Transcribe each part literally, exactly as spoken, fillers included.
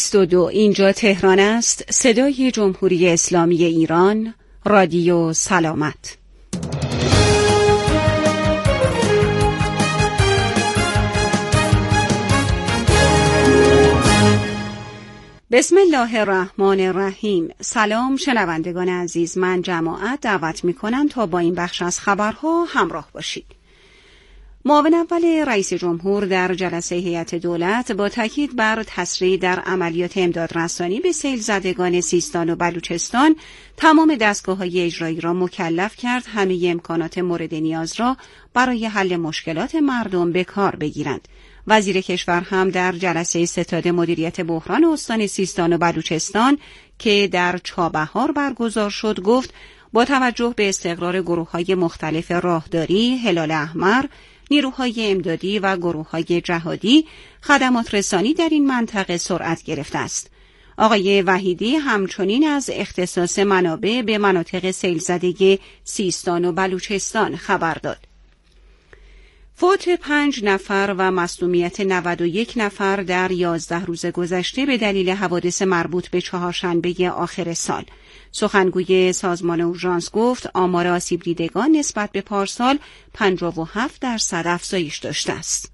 بیست و دو. اینجا تهران است. صدای جمهوری اسلامی ایران، رادیو سلامت. بسم الله الرحمن الرحیم. سلام شنوندگان عزیز، من جماعت دعوت می کنم تا با این بخش از خبرها همراه باشید. معاون اول رئیس جمهور در جلسه هیئت دولت با تاکید بر تسریع در عملیات امدادرسانی به سیل زدگان سیستان و بلوچستان تمام دستگاه‌های اجرایی را مکلف کرد همه امکانات مورد نیاز را برای حل مشکلات مردم به کار بگیرند. وزیر کشور هم در جلسه ستاد مدیریت بحران استان سیستان و بلوچستان که در چابهار برگزار شد گفت با توجه به استقرار گروه‌های مختلف راهداری، هلال احمر، نیروهای امدادی و گروه‌های جهادی، خدمات رسانی در این منطقه سرعت گرفته است. آقای وحیدی همچنین از اختصاص منابع به مناطق سیل زده سیستان و بلوچستان خبر داد. فوت پنج نفر و مصدومیت نود و یک نفر در یازده روز گذشته به دلیل حوادث مربوط به چهارشنبه آخر سال. سخنگوی سازمان اورژانس گفت آمار آسیب دیدگان نسبت به پارسال پنجاه و هفت درصد افزایش داشته است.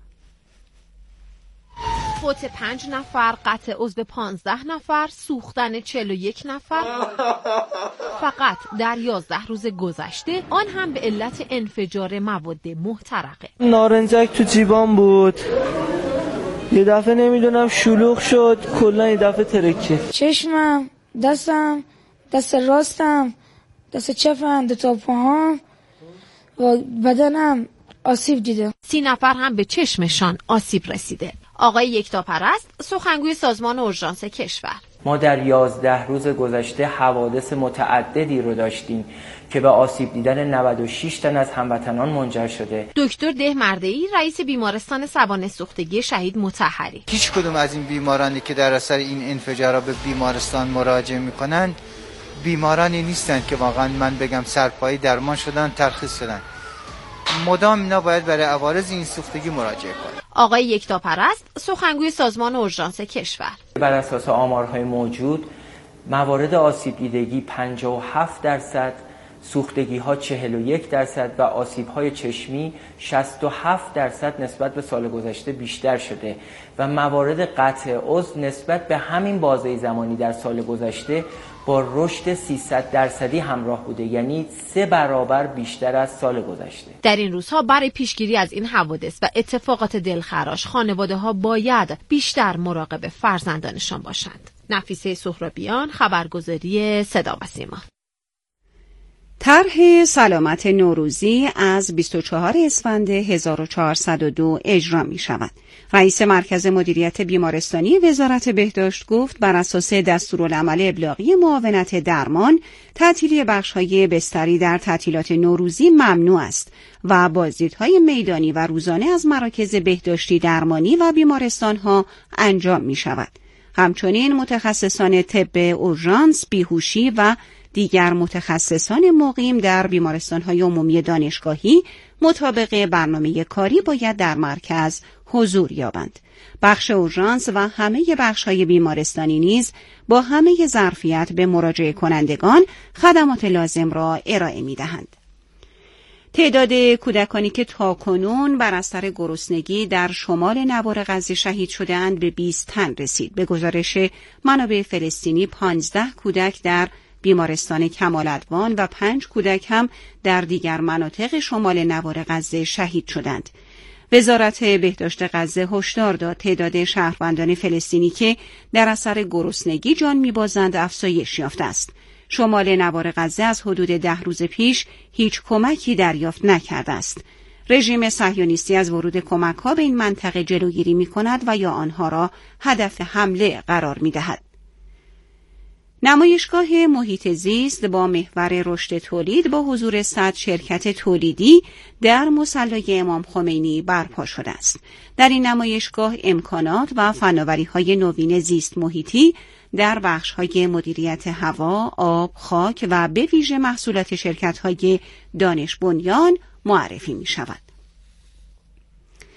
فوت پنج نفر، قطع عضو پانزده نفر، سوختن چهل و یک نفر فقط در یازده روز گذشته، آن هم به علت انفجار مواد محترقه. نارنجک تو جیبام بود، یه دفعه نمیدونم شلوغ شد، کلا یه دفعه ترکید. چشمم، دستم، دست راستم، دست چپم، دو تا پاهام و بدنم آسیب دیده. سی نفر هم به چشمشان آسیب رسیده. آقای یکتاپرست سخنگوی سازمان اورژانس کشور: ما در یازده روز گذشته حوادث متعددی رو داشتیم که به آسیب دیدن نود و شش تن از هموطنان منجر شده. دکتر دهمرده‌ای رئیس بیمارستان سوانح سوختگی شهید مطهری: هیچ کدوم از این بیمارانی که در اثر این انفجارات به بیمارستان مراجعه میکنن بیمارانی نیستند که واقعا من بگم سرپایی درمان شدن، ترخیص شدن. مدام اینا باید برای عوارض این سوختگی مراجعه کنند. آقای یکتاپرست سخنگوی سازمان اورژانس کشور: بر اساس آمارهای موجود موارد آسیب دیدگی پنجاه و هفت درصد، سوختگی ها چهل و یک درصد و آسیب های چشمی شصت و هفت درصد نسبت به سال گذشته بیشتر شده و موارد قطع عضو نسبت به همین بازه زمانی در سال گذشته با رشد سیصد درصدی همراه بوده، یعنی سه برابر بیشتر از سال گذشته. در این روزها برای پیشگیری از این حوادث و اتفاقات دلخراش خانواده ها باید بیشتر مراقب فرزندانشان باشند. نفیسه سهرابیان، خبرگزاری صدا و سیما. طرح سلامت نوروزی از بیست و چهارم اسفند هزار و چهارصد و دو اجرا می شود. رئیس مرکز مدیریت بیمارستانی وزارت بهداشت گفت بر اساس دستورالعمل ابلاغی معاونت درمان، تعطیلی بخش‌های بستری در تعطیلات نوروزی ممنوع است و بازدیدهای میدانی و روزانه از مراکز بهداشتی درمانی و بیمارستان‌ها انجام می شود. همچنین متخصصان طب اورژانس، بیهوشی و دیگر متخصصان مقیم در بیمارستان‌های عمومی دانشگاهی مطابق برنامه کاری باید در مرکز حضور یابند. بخش اورژانس و همه بخش‌های بیمارستانی نیز با همه ظرفیت به مراجعه کنندگان خدمات لازم را ارائه می‌دهند. تعداد کودکانی که تاکنون بر اثر گرسنگی در شمال نوار غزه شهید شده‌اند به بیست تن رسید. به گزارش منابع فلسطینی پانزده کودک در بیمارستان کمال ادوان و پنج کودک هم در دیگر مناطق شمال نوار غزه شهید شدند. وزارت بهداشت غزه هشدار داد تعداد شهروندان فلسطینی که در اثر گرسنگی جان می‌بازند افزایش یافته است. شمال نوار غزه از حدود ده روز پیش هیچ کمکی دریافت نکرده است. رژیم صهیونیستی از ورود کمک‌ها به این منطقه جلوگیری می‌کند و یا آنها را هدف حمله قرار می‌دهد. نمایشگاه محیط زیست با محور رشد تولید با حضور صد شرکت تولیدی در مصلی امام خمینی برپا شده است. در این نمایشگاه امکانات و فناوری‌های نوین زیست محیطی در بخش‌های مدیریت هوا، آب، خاک و به ویژه محصولات شرکت‌های دانش بنیان معرفی می‌شود.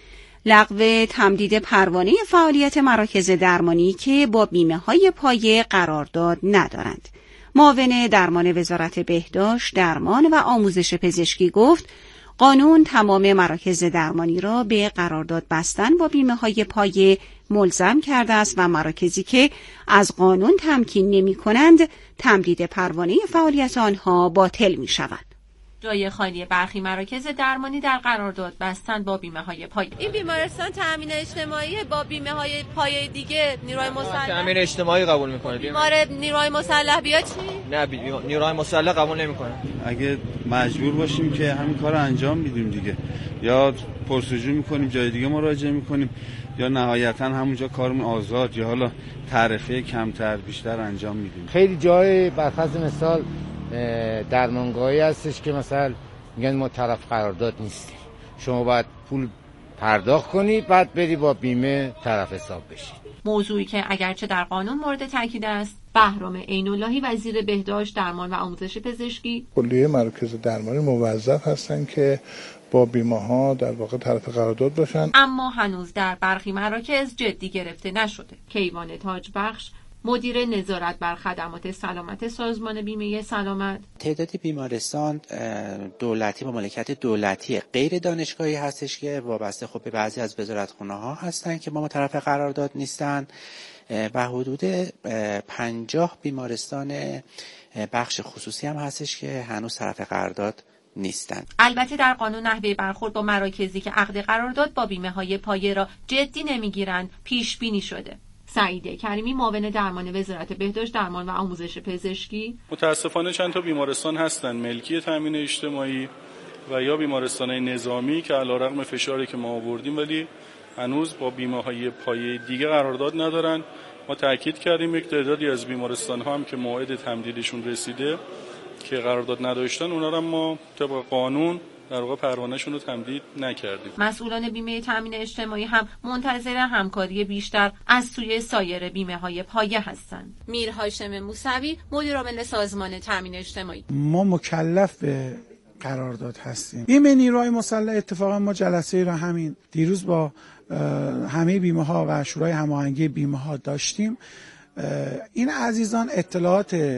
لغو تمدید پروانه فعالیت مراکز درمانی که با بیمه‌های پایه قرارداد ندارند. معاون درمان وزارت بهداشت، درمان و آموزش پزشکی گفت قانون تمام مراکز درمانی را به قرارداد بستن با بیمه‌های پایه ملزم کرده است و مراکزی که از قانون تمکین نمی‌کنند تمدید پروانه فعالیت آنها باطل می‌شود. جای خالی برخی مراکز درمانی در قرارداد بستند با بیمه‌های پایه. این بیمارستان تامین اجتماعی با بیمه‌های پایه دیگه نیروی مسلح تامین اجتماعی قبول می‌کنه. بیمار نیروی مسلح بیا چی؟ نه نیروی مسلح قبول نمی‌کنه. اگه مجبور باشیم که همین کارو انجام میدیم دیگه، یا پرسجو می‌کنیم جای دیگه مراجعه می‌کنیم، یا نهایتاً همونجا کارمون آزاد یا حالا تعرفه کمتر بیشتر انجام میدیم. خیلی جای برخلاف مثال درمانگاهی هستش که مثلا میگن ما طرف قرارداد نیستیم، شما باید پول پرداخت کنی بعد بری با بیمه طرف حساب بشی. موضوعی که اگرچه در قانون مورد تاکید است. بهرام عین‌اللهی وزیر بهداشت، درمان و آموزش پزشکی: کلیه مراکز درمانی موظف هستن که با بیمه‌ها در واقع طرف قرارداد باشن، اما هنوز در برخی مراکز جدی گرفته نشده. کیوان تاجبخش، مدیر نظارت بر خدمات سلامت سازمان بیمه سلامت: تعداد بیمارستان دولتی با مالکیت دولتی غیر دانشگاهی هستش که وابسته خب به بعضی از وزارتخونه ها هستن که با ما طرف قرارداد نیستن و حدود پنجاه بیمارستان بخش خصوصی هم هستش که هنوز طرف قرارداد نیستند. البته در قانون نحوه برخورد با مراکزی که عقد قرارداد با بیمه های پایه را جدی نمیگیرند پیش بینی شده. سعید کریمی، معاون درمان وزارت بهداشت، درمان و آموزش پزشکی: متاسفانه چند تا بیمارستان هستن ملکی تامین اجتماعی و یا بیمارستان‌های نظامی که علیرغم فشاری که ما آوردیم ولی هنوز با بیمه‌های پایه دیگه قرارداد ندارن. ما تاکید کردیم یک تعدادی از بیمارستان‌ها هم که موعد تمدیدشون رسیده که قرارداد نداشتن، اونا رو ما طبق قانون در واقع پروانه‌شون رو تمدید نکردیم. مسئولان بیمه تامین اجتماعی هم منتظر همکاری بیشتر از سوی سایر بیمه‌های پایه هستند. میر هاشم موسوی، مدیر عامل سازمان تامین اجتماعی: ما مکلف به قرارداد هستیم. بیمه نیروی مسلح اتفاقا ما جلسه را همین دیروز با همه بیمه‌ها و شورای هماهنگی بیمه‌ها داشتیم. این عزیزان اطلاعات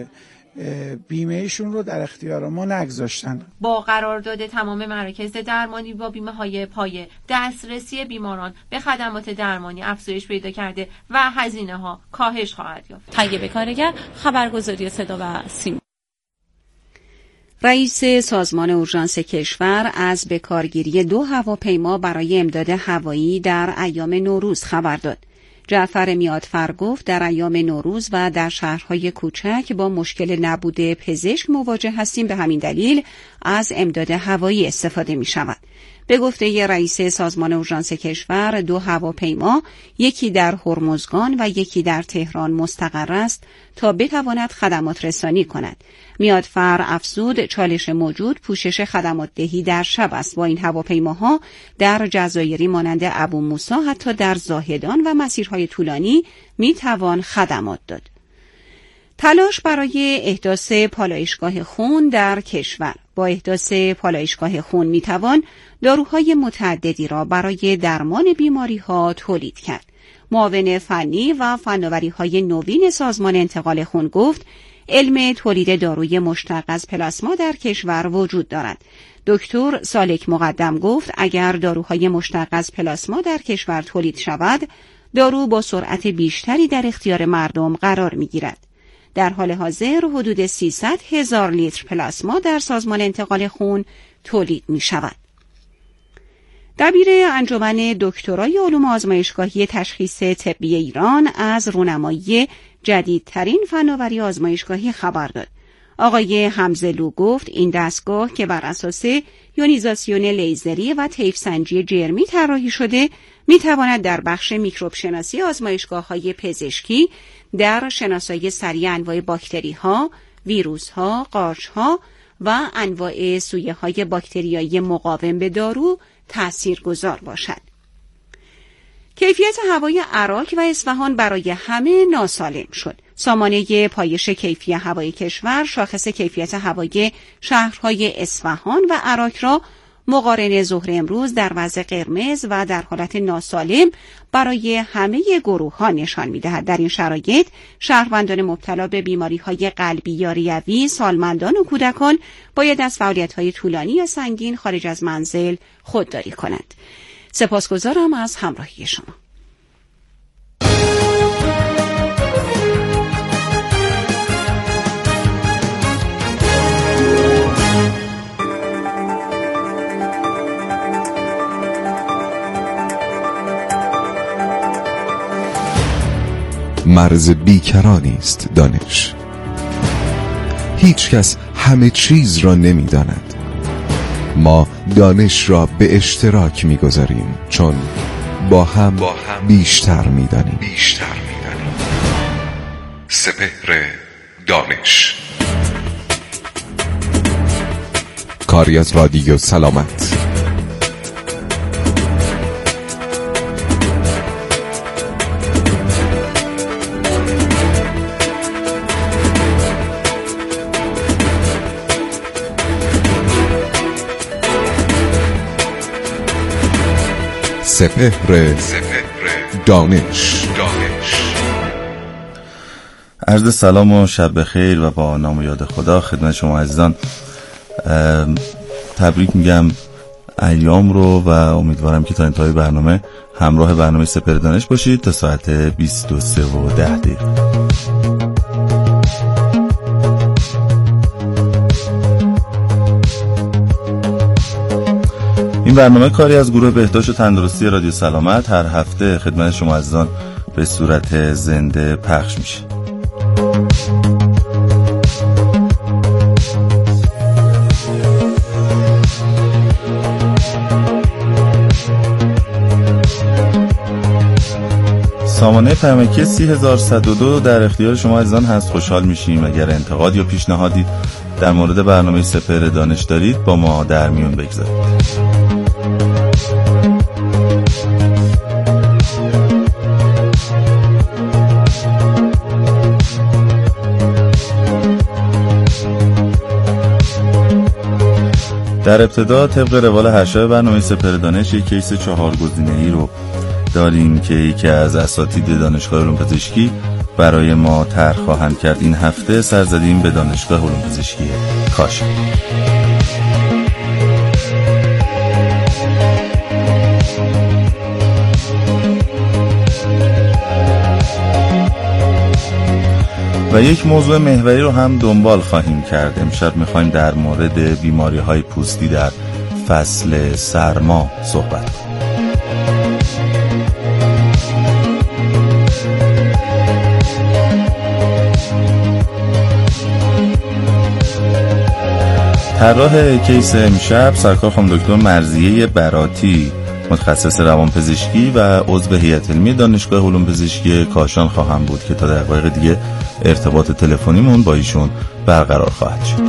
بیمهشون رو در اختیار ما نگذاشتن. با قرارداد تمام مراکز درمانی با بیمه‌های پایه، دسترسی بیماران به خدمات درمانی افزایش پیدا کرده و هزینه‌ها کاهش خواهد یافت. طیبه کارگر، خبرگزاری صدا و سیما. رئیس سازمان اورژانس کشور از بکارگیری دو هواپیما برای امداد هوایی در ایام نوروز خبر داد. جعفر میادفر گفت در ایام نوروز و در شهرهای کوچک با مشکل نبود پزشک مواجه هستیم، به همین دلیل از امداد هوایی استفاده می شود. به گفته رئیس سازمان اورژانس کشور، دو هواپیما یکی در هرمزگان و یکی در تهران مستقر است تا بتواند خدمات رسانی کند. میادفر افزود چالش موجود پوشش خدمات دهی در شب است. با این هواپیماها در جزایری مانند ابو موسی حتی در زاهدان و مسیرهای طولانی می توان خدمات داد. تلاش برای احداث پالایشگاه خون در کشور. با احداث پالایشگاه خون می توان داروهای متعددی را برای درمان بیماری‌ها تولید کرد. معاون فنی و فناوری‌های نوین سازمان انتقال خون گفت علم تولید داروی مشتق از پلاسما در کشور وجود دارد. دکتر سالک مقدم گفت اگر داروهای مشتق از پلاسما در کشور تولید شود، دارو با سرعت بیشتری در اختیار مردم قرار می‌گیرد. در حال حاضر حدود سیصد هزار لیتر پلاسما در سازمان انتقال خون تولید می شود. دبیر انجمن دکترای علوم آزمایشگاهی تشخیص طبی ایران از رونمایی جدیدترین فناوری آزمایشگاهی خبر داد. آقای حمزه‌لو گفت این دستگاه که بر اساس یونیزاسیون لیزری و طیف سنجی جرمی طراحی شده، می تواند در بخش میکروب شناسی آزمایشگاه‌های پزشکی در شناسایی سریع انواع باکتری‌ها، ویروس‌ها، قارچ‌ها و انواع سویه‌های باکتریایی مقاوم به دارو تأثیرگذار باشد. کیفیت هوای عراق و اصفهان برای همه ناسالم شد. سامانه پایش کیفی هوای کشور شاخص کیفیت هوای شهرهای اصفهان و عراق را مقارن ظهر امروز در وضع قرمز و در حالت ناسالم برای همه گروه ها نشان می‌دهد. در این شرایط شهروندان مبتلا به بیماری‌های قلبی یا ریوی، سالمندان و کودکان باید از فعالیت‌های طولانی یا سنگین خارج از منزل خودداری کنند. سپاسگزارم از همراهی شما. مرز بیکرانی است دانش. هیچ کس همه چیز را نمی داند. ما دانش را به اشتراک می گذاریم چون با هم, با هم بیشتر می دانیم. بیشتر می دانیم. سپهر دانش، کاری از رادیو سلامت. سپهر دانش. عرض سلام و شب بخیر و با نام و یاد خدا خدمت شما عزیزان تبریک میگم ایام رو و امیدوارم که تا انتهای برنامه همراه برنامه سپهر دانش باشید تا ساعت بیست و سه و ده دقیقه. این برنامه کاری از گروه بهداشت و تندرستی رادیو سلامت هر هفته خدمت شما عزیزان به صورت زنده پخش میشه. سامانه پیامکی سی هزار و صد و دو در اختیار شما عزیزان هست. خوشحال میشیم اگر انتقاد یا پیشنهادی در مورد برنامه سپهر دانش دارید با ما در میون بگذارید. در ابتدا طبق روال هر شب برنامه سپهر دانش یک کیس چهار گزینه‌ای رو داریم که یکی از اساتید دانشگاه علوم پزشکی برای ما طرح خواهند کرد. این هفته سر زدیم به دانشگاه علوم پزشکی کاشان. و یک موضوع محوری رو هم دنبال خواهیم کرد. امشب میخوایم در مورد بیماری‌های پوستی در فصل سرما صحبت کنیم. طراح کیس امشب سرکار خانم دکتر مرضیه براتی، متخصص روانپزشکی و عضو هیئت علمی دانشگاه علوم پزشکی کاشان خواهم بود که تا دقایق دیگه ارتباط تلفنیمون با ایشون برقرار خواهد شد.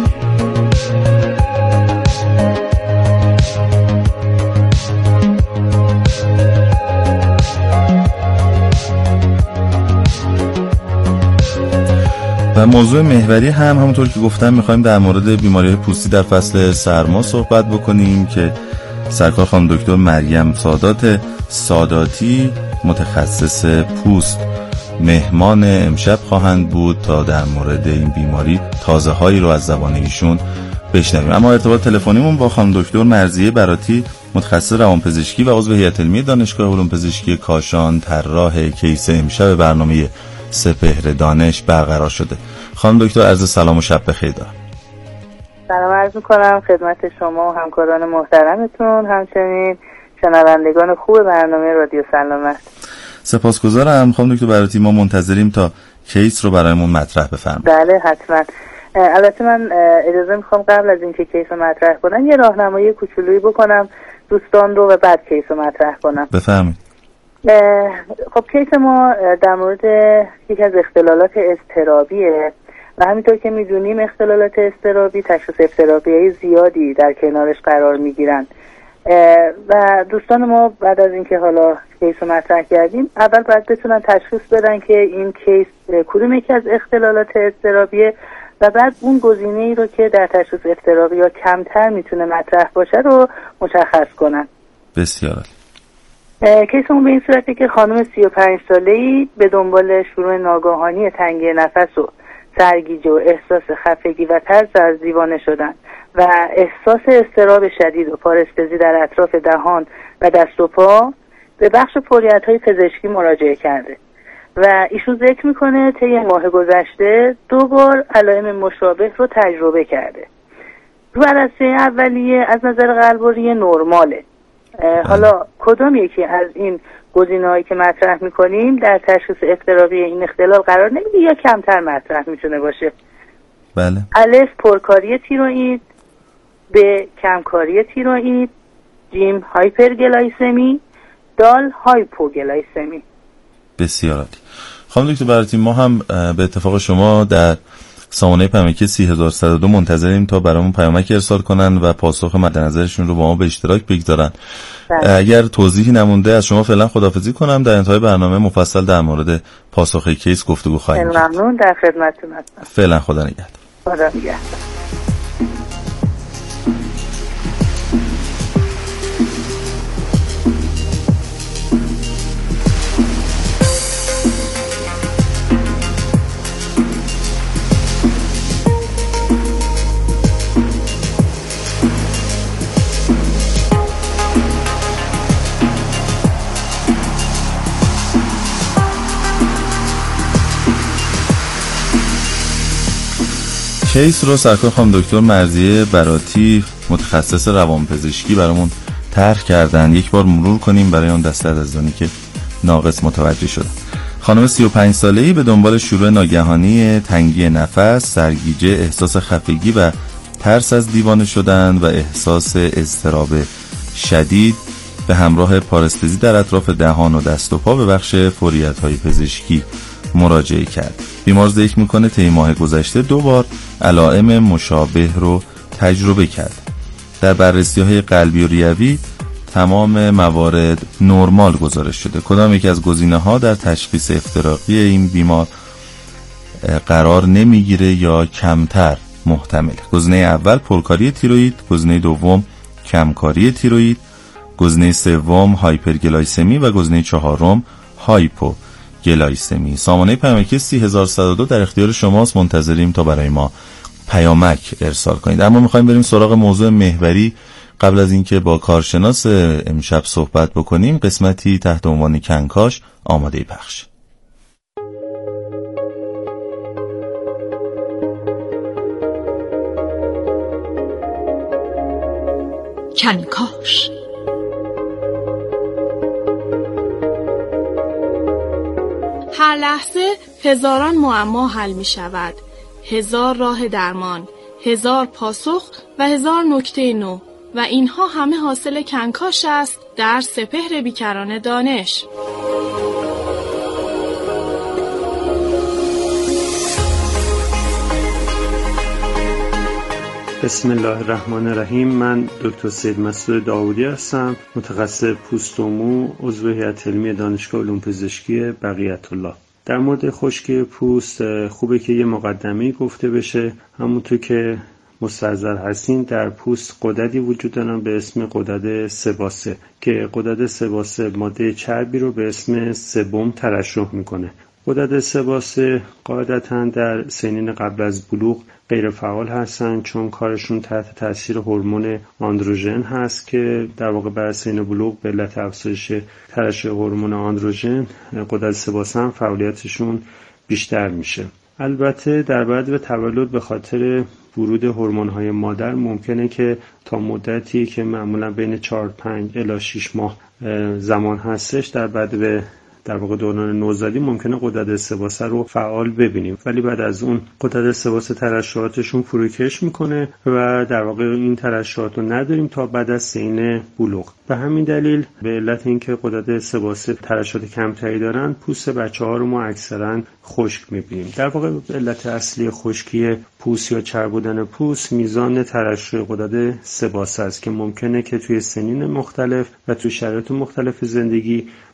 و موضوع محوری هم همونطور که گفتم میخوایم در مورد بیماری‌های پوستی در فصل سرما صحبت بکنیم که سرکار خانم دکتر مریم سادات ساداتی، متخصص پوست، مهمان امشب خواهند بود تا در مورد این بیماری تازه هایی رو از زبان ایشون بشنویم. اما ارتباط تلفنیمون با خانم دکتر مرضیه براتی، متخصص روانپزشکی و عضو هیئت علمی دانشگاه علوم پزشکی کاشان، طراح کیس امشب برنامه سپهر دانش برقرار شده. خانم دکتر عرض سلام و شب بخیر دارم. سلام عرض می‌کنم خدمت شما و همکاران محترمتون، همچنین شنوندگان خوب برنامه رادیو سلامت. سپاسگزارم خانم دکتر براتی. ما منتظریم تا کیس رو برایمون مطرح بفرمایید. بله حتما. البته من اجازه میخوام قبل از اینکه کیس رو مطرح کنم یه راهنمایی کوچولویی بکنم دوستان رو و بعد کیس رو مطرح کنم. بفرمایید. خب کیس ما در مورد یک از اختلالات اضطرابیه و همینطور که میدونیم اختلالات اضطرابی تشخیص اضطرابی زیادی در کنارش قرار میگیرن و دوستان ما بعد از اینکه حالا کیس رو مطرح کردیم اول باید بتونن تشخیص بدن که این کیس کدوم یکی از اختلالات اضطرابیه و بعد اون گزینه ای رو که در تشخیص اضطرابی یا کمتر میتونه مطرح باشه رو مشخص کنن. بسیار کیسمون به این صورته که خانم سی و پنج ساله‌ای به دنبال شروع ناگهانی تنگی نفس و سرگیجه و احساس خفگی و ترس از دیوانه شدن و احساس اضطراب شدید و پارستزی در اطراف دهان و دست و پا به بخش پوریت‌های پزشکی مراجعه کرده و ایشون ذکر میکنه طی ماه گذشته دو بار علائم مشابه رو تجربه کرده. رو بررسی اولیه از نظر قلب و ریه نرماله. حالا کدام یکی از این گزینه‌هایی که مطرح میکنیم در تشخیص اضطرابی این اختلال قرار نمیگیره یا کمتر مطرح میتونه باشه؟ بله. الف پرکاری تیروئید، ب کمکاری تیروئید، جیم هایپرگلایسمی، دال هایپوگلایسمی. بسیار عالی. خانم دکتر براتی، ما هم به اتفاق شما در سامانه پیامکی سی هزار و صد و دو منتظریم تا برامون پیامک ارسال کنن و پاسخ مد نظرشون رو با ما به اشتراک بگذارن. اگر توضیحی نمونده از شما فعلا خداحافظی کنم، در انتهای برنامه مفصل در مورد پاسخ کیس گفتگو خواهیم کرد. ممنون، در خدمتتون هستم. فعلا خدا نگهدار. خدا نگهدار. کیس رو سرکار خانم دکتر مرضیه براتی متخصص روانپزشکی برامون طرح کردن. یک بار مرور کنیم برای اون دسته از عزیزانی که ناقص متوجه شدن. خانم سی و پنج ساله‌ای به دنبال شروع ناگهانی تنگی نفس، سرگیجه، احساس خفگی و ترس از دیوانه شدن و احساس اضطراب شدید به همراه پارستزی در اطراف دهان و دست و پا به بخش فوریت‌های پزشکی مراجعه کرد. بیمار ذکر میکنه طی ماه گذشته دو بار علائم مشابه رو تجربه کرد. در بررسی‌های قلبی و ریوی تمام موارد نرمال گزارش شده. کدام یکی از گزینه‌ها در تشخیص افتراقی این بیمار قرار نمیگیره یا کمتر محتمل؟ گزینه اول پرکاری تیروئید، گزینه دوم کمکاری تیروئید، گزینه سوم هایپرگلایسمی و گزینه چهارم هایپو گلایسمی. سامانه پیامکی سی هزار و صد و دو در اختیار شماست. منتظریم تا برای ما پیامک ارسال کنید. اما میخوایم بریم سراغ موضوع محوری. قبل از اینکه با کارشناس امشب صحبت بکنیم، قسمتی تحت عنوان کنکاش آماده پخش. کنکاش. هر لحظه هزاران معما حل می شود، هزار راه درمان، هزار پاسخ و هزار نکته نو، و اینها همه حاصل کنکاش است در سپهر بیکران دانش. بسم الله الرحمن الرحیم. من دکتر سید مسعود داودی هستم، متخصص پوست و مو، عضو هیئت علمی دانشگاه علوم پزشکی بقیت الله. در مورد خشکی پوست خوبه که یه مقدمه‌ای گفته بشه. همونطور که مستحضر هستین، در پوست غددی وجود دارن به اسم غدد سباسه که غدد سباسه ماده چربی رو به اسم سبوم ترشح میکنه. غدد سباسه قاعدتاً در سنین قبل از بلوغ غیر فعال هستن، چون کارشون تحت تاثیر هورمون آندروژن هست که در واقع بر سن بلوغ به علت افزایش ترشح هورمون آندروژن غدد سباسه هم فعالیتشون بیشتر میشه. البته در بعد به تولد به خاطر ورود هورمون‌های مادر ممکنه که تا مدتی که معمولا بین چهار پنج الی شش ماه زمان هستش، در بعد به در واقع دوران نوزادی ممکنه غدد سباسه رو فعال ببینیم، ولی بعد از اون غدد سباسه ترشحاتشون فروکش میکنه و در واقع این ترشحات رو نداریم تا بعد از سن بلوغ. به همین دلیل به علت اینکه غدد سباسه ترشحات کمتری دارن، پوست بچه‌ها رو ما اکثرا خشک میبینیم. در واقع علت اصلی خشکی پوست یا چرب بودن پوست میزان ترشح غدد سباسه است که ممکنه که توی سنین مختلف و توی شرایط مختلف زندگی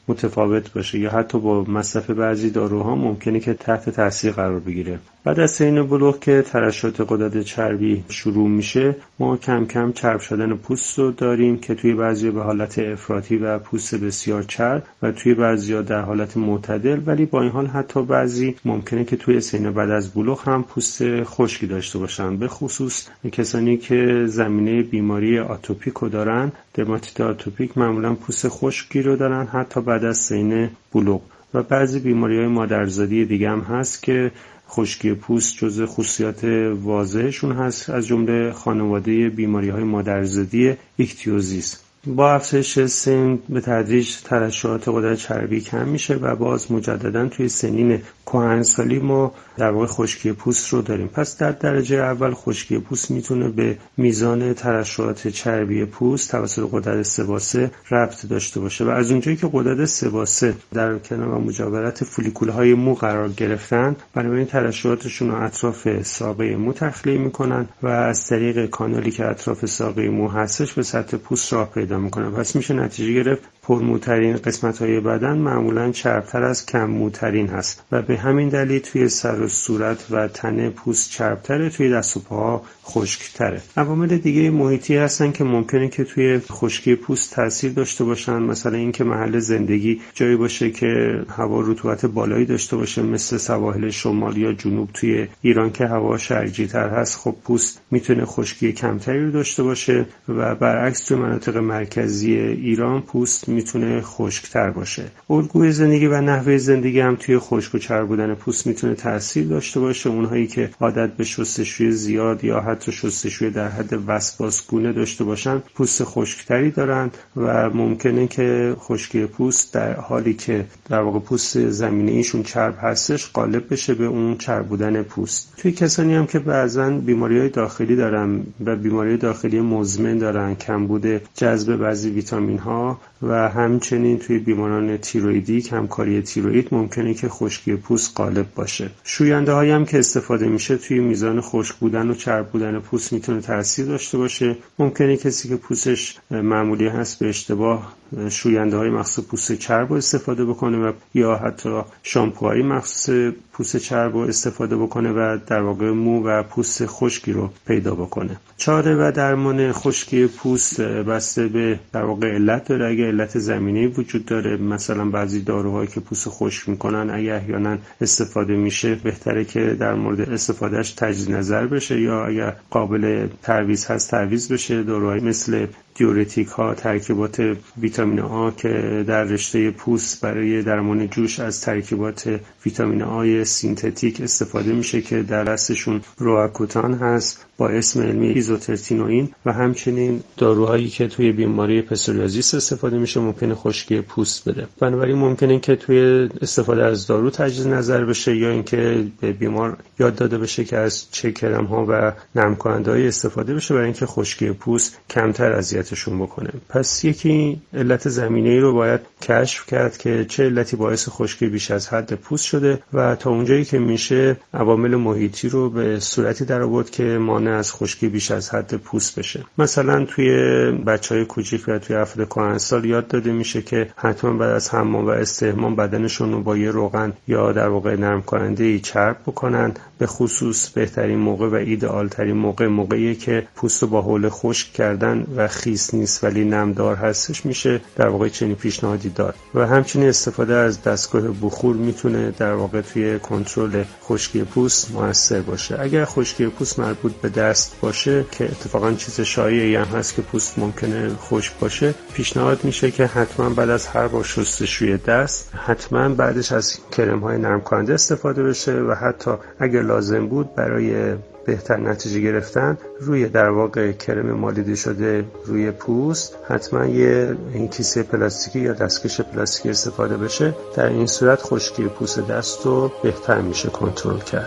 متفاوت باشه یا حتی با مصرف بعضی داروها ممکنه که تحت تاثیر قرار بگیره. بعد از سن بلوغ که ترشحات غدد چربی شروع میشه، ما کم کم چرب شدن پوست رو داریم که توی بعضی به حالت افراطی و پوست بسیار چرب و توی بعضی‌ها در حالت معتدل، ولی با این حال حتی بعضی ممکنه که توی سن بعد از بلوغ هم پوست خشکی داشته باشن، به خصوص کسانی که زمینه بیماری آتوپیک رو دارن. درماتیت آتوپیک معمولا پوست خشکی رو دارن حتی بعد از سن بلوغ. و بعضی بیماری‌های مادرزادی دیگه هم هست که خشکی پوست جزء خصوصیات واضحشون هست، از جمله خانواده بیماری‌های مادرزادی ایکتیوزیس. با افزایش سن به تدریج ترشحات غدد چربی کم میشه و باز مجددا توی سنین کهنسالی ما در واقع خشکی پوست رو داریم. پس در درجه اول خشکی پوست میتونه به میزان ترشحات چربی پوست توسط غدد سه با سه ربط داشته باشه و از اونجایی که غدد سه با سه در کنار و مجاورت فولیکول‌های مو قرار گرفتن، بنابراین ترشحاتشون رو اطراف ساقه مو تخلیه میکنن و از طریق کانالی که اطراف ساقه مو هستش به سطح پوست راه پیدا میکنن. پس میشه نتیجه گرفت پرموترین قسمت‌های بدن معمولاً چربتر از کم موترین هست و به همین دلیل توی سر و صورت و تن پوست چربتره، توی دست و پاها خشکتره. عوامل دیگه محیطی هستن که ممکنه که توی خشکی پوست تاثیر داشته باشن، مثلا اینکه محل زندگی جایی باشه که هوا رطوبت بالایی داشته باشه، مثل سواحل شمال یا جنوب توی ایران که هوا شرجی‌تر هست، خب پوست میتونه خشکی کمتری رو داشته باشه و برعکس توی مناطق مرکزی ایران پوست میتونه خشکتر باشه. الگوی زندگی و نحوه زندگی هم توی خشک و چرب بودن پوست میتونه تاثیر داشته باشه. اونهایی که عادت به شستشوی زیاد یا حتی شستشوی در حد وسواسگونه داشته باشن پوست خشکتری دارن و ممکنه که خشکی پوست در حالی که در واقع پوست زمینه ایشون چرب هستش غالب بشه به اون چرب بودن پوست. توی کسانی هم که بعضا بیماری‌های داخلی دارن و بیماری داخلی مزمن دارن، کمبود جذب بعضی ویتامین‌ها و همچنین توی بیماران تیروئیدی کمکاری تیروئید ممکنه که خشکی پوست غالب باشه. شوینده هایی هم که استفاده میشه توی میزان خشک بودن و چرب بودن پوست میتونه تاثیر داشته باشه. ممکنه کسی که پوستش معمولی هست به اشتباه شوینده های مخصوص پوست چرب رو استفاده بکنه و یا حتی شامپوهای مخصوص پوست چرب رو استفاده بکنه و در واقع مو و پوست خشکی رو پیدا بکنه. چاره و درمان خشکی پوست بسته به در واقع علت داره. اگه علت زمینه‌ای وجود داره، مثلا بعضی داروهایی که پوست خشک میکنن اگه احیانا استفاده میشه بهتره که در مورد استفادهش تجدید نظر بشه یا اگر قابل تعویض هست تعویض بشه. داروهایی مثل دیورتیک ها، ترکیبات ویتامین آ که در رشته پوست برای درمان جوش از ترکیبات ویتامین آ سینتتیک استفاده میشه که در اصلشون رواکوتان هست با اسم علمی ایزوترتینوئین و همچنین داروهایی که توی بیماری پسوریازیس استفاده میشه ممکنه خشکی پوست بده. بنابراین ممکنه که توی استفاده از دارو تجدید نظر بشه یا اینکه به بیمار یاد داده بشه که از چه کرم ها و نرم کننده‌ای استفاده بشه برای اینکه خشکی پوست کمتر اذیتشون بکنه. پس یکی علت زمینه‌ای رو باید کشف کرد که چه علتی باعث خشکی بیش از حد پوست شده و تا اونجایی که میشه عوامل محیطی رو به صورتی در آورد که مانع از خشکی بیش از حد پوست بشه. مثلا توی بچهای کوچیک و توی افراد کهنسال یاد داده میشه که حتما بعد از حمام و استحمام بدنشون رو با یه روغن یا در واقع نرم کننده‌ای چرب بکنن. به خصوص بهترین موقع و ایدئال ترین موقع موقعیه که پوست رو با حوله خشک کردن و خیس نیست ولی نمدار هستش میشه در واقع چنین پیشنهادی داد. و همچنین استفاده از دستگاه بخور میتونه در واقع توی کنترل خشکی پوست موثر باشه. اگر خشکی پوست مربوط به دست باشه که اتفاقا چیز شایعی هم هست که پوست ممکنه خشک باشه، پیشنهاد میشه که حتما بعد از هر بار شستشوی دست حتما بعدش از کرم های نرم کننده استفاده بشه و حتی اگر لازم بود برای بهتر نتیجه گرفتن روی در واقع کرم مالیده شده روی پوست حتما یه این کیسه پلاستیکی یا دستکش پلاستیکی استفاده بشه. در این صورت خشکی پوست دست رو بهتر میشه کنترل کرد.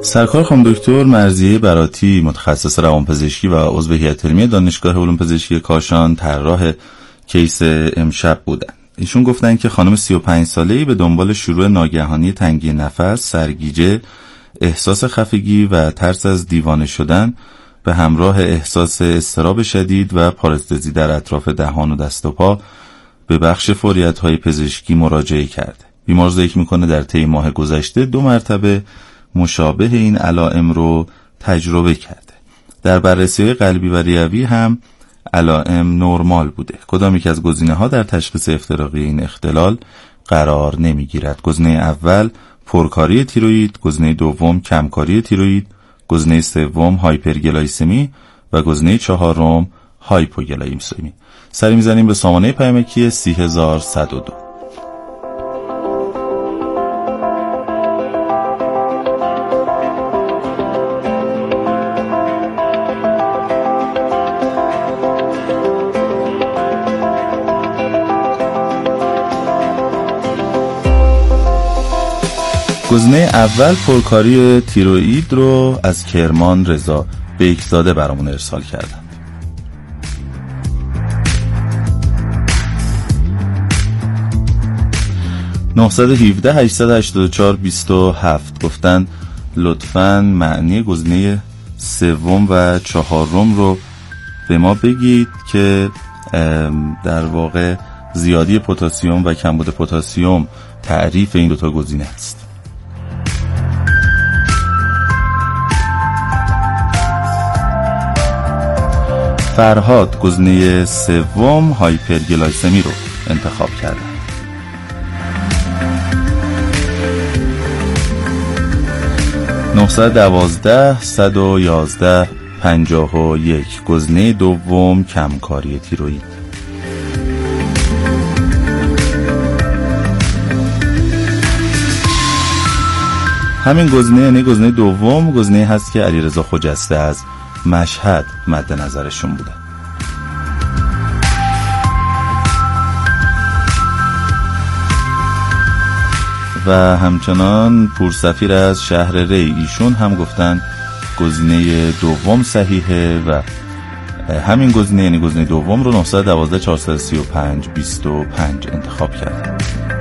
سرکار خانم دکتر مرضیه براتی، متخصص روانپزشکی و عضو هیئت علمی دانشگاه علوم پزشکی کاشان، طراح کیس امشب بودن. ایشون گفتن که خانم سی و پنج ساله‌ای به دنبال شروع ناگهانی تنگی نفس، سرگیجه، احساس خفگی و ترس از دیوانه شدن به همراه احساس اضطراب شدید و پارستزی در اطراف دهان و دست و پا به بخش فوریت‌های پزشکی مراجعه کرده. بیمار ذکر میکنه در طی ماه گذشته دو مرتبه مشابه این علائم رو تجربه کرده. در بررسی‌های قلبی و ریوی هم علائم نرمال بوده. کدام یک از گزینه‌ها در تشخیص افتراقی این اختلال قرار نمیگیرد؟ گزینه اول پرکاری تیروئید، گزینه دوم کمکاری تیروئید، گزینه سوم هایپرگلایسمی و گزینه چهارم هایپوگلایسمی. سری میزنیم به سامانه پیامکی سی هزار و صد و دو. گزینه اول پرکاری تیروئید رو از کرمان رضا بیکزاده برامون ارسال کردن. نه یک هفت هشت هشت چهار دو هفت گفتن لطفاً معنی گزینه سوم و چهارم رو به ما بگید که در واقع زیادی پتاسیم و کمبود پتاسیم تعریف این دوتا گزینه است. فرهاد گزینه سوم هایپرگلایسمی رو انتخاب کرده. نه یک دو صد و یازده پنجاه و یک گزینه دوم کمکاری تیروئید. همین گزینه یعنی گزینه دوم گزینه هست که علیرضا خجسته از مشهد مد نظرشون بوده. و همچنان پورسفیر از شهر ری، ایشون هم گفتن گزینه دوم صحیحه و همین گزینه یعنی گزینه دوم رو نه یک دو چهار سه پنج دو پنج انتخاب کردن.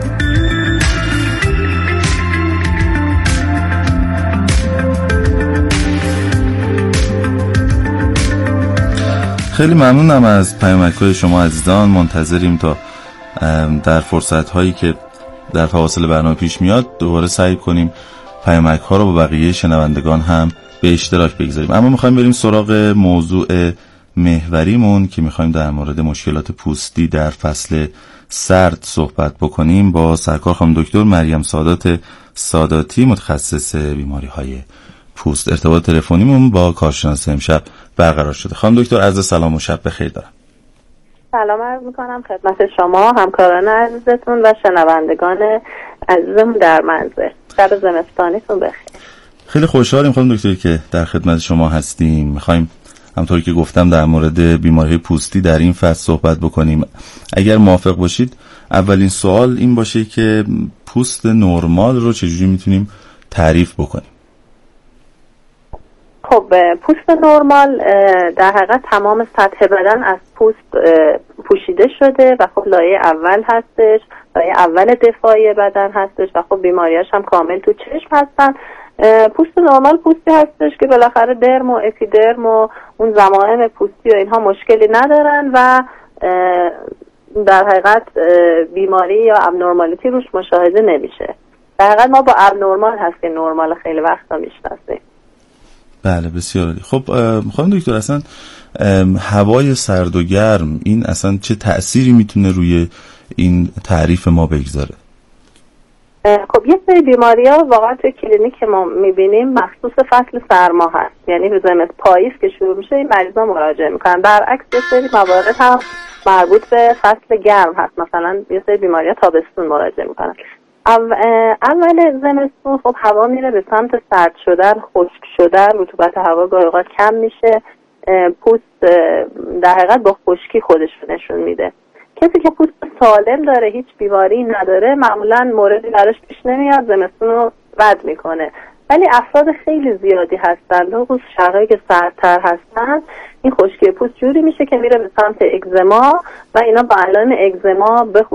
خیلی ممنونم از پیامک‌های شما عزیزان. منتظریم تا در فرصت‌هایی که در فواصل برنامه پیش میاد دوباره سعی کنیم پیامک‌ها رو با بقیه شنوندگان هم به اشتراک بگذاریم. اما می‌خوایم بریم سراغ موضوع محوریمون که می‌خوایم در مورد مشکلات پوستی در فصل سرد صحبت بکنیم با سرکار خانم دکتر مریم سادات ساداتی، متخصص بیماری‌های پوست. ارتباط تلفنیمون با کارشناس امشب برقرار شده. خانم دکتر عرض سلام و شب بخیر دارم. سلام عرض میکنم خدمت شما، همکاران عزیزتون و شنوندگان عزیزمون در منزل. شب زمستانیتون بخیر. خیلی خوشحالیم خانم دکتر که در خدمت شما هستیم. میخوایم همونطوری که گفتم در مورد بیماری پوستی در این فصل صحبت بکنیم. اگر موافق باشید اولین سوال این باشه که پوست نرمال رو چجوری میتونیم تعریف بکنیم؟ خب پوست نرمال در حقیقت تمام سطح بدن از پوست پوشیده شده و خب لایه اول هستش، لایه اول دفاعی بدن هستش و خب بیماریاش هم کامل تو چشم هستن. پوست نرمال پوستی هستش که بالاخره درم و اپیدرم و اون ضمائم پوستی و اینها مشکلی ندارن و در حقیقت بیماری یا ابنرمالیتی روش مشاهده نمیشه. در حقیقت ما با ابنرمال هستیم، نرمال خیلی وقتا میشناسیم. بله بسیار عالی. خب خانم دکتر اصلا هوای سرد و گرم این اصلا چه تأثیری میتونه روی این تعریف ما بگذاره؟ خب یه سری بیماری‌ها واقعا توی کلینیک که ما میبینیم مخصوص فصل سرما هست، یعنی زمستان پاییز که شروع میشه این مریضا مراجعه میکنن. برعکس یه سری موارد هم مربوط به فصل گرم هست، مثلا یه سری بیماری‌ها تابستون مراجعه میکنن. اول زمستون خب هوا میره به سمت سرد شدن، خشک شدن، رطوبت هوا گاهی اوقات کم میشه، پوست در حقیقت با خشکی خودش نشون میده. کسی که پوست سالم داره، هیچ بیماری نداره، معمولا موردی براش پیش نمیاد، زمستون رو رد میکنه. ولی افراد خیلی زیادی هستن، خصوص شهرهایی که سردتر هستن، این خشکی پوست جوری میشه که میره به سمت اگزما و اینا با علائم اگزما به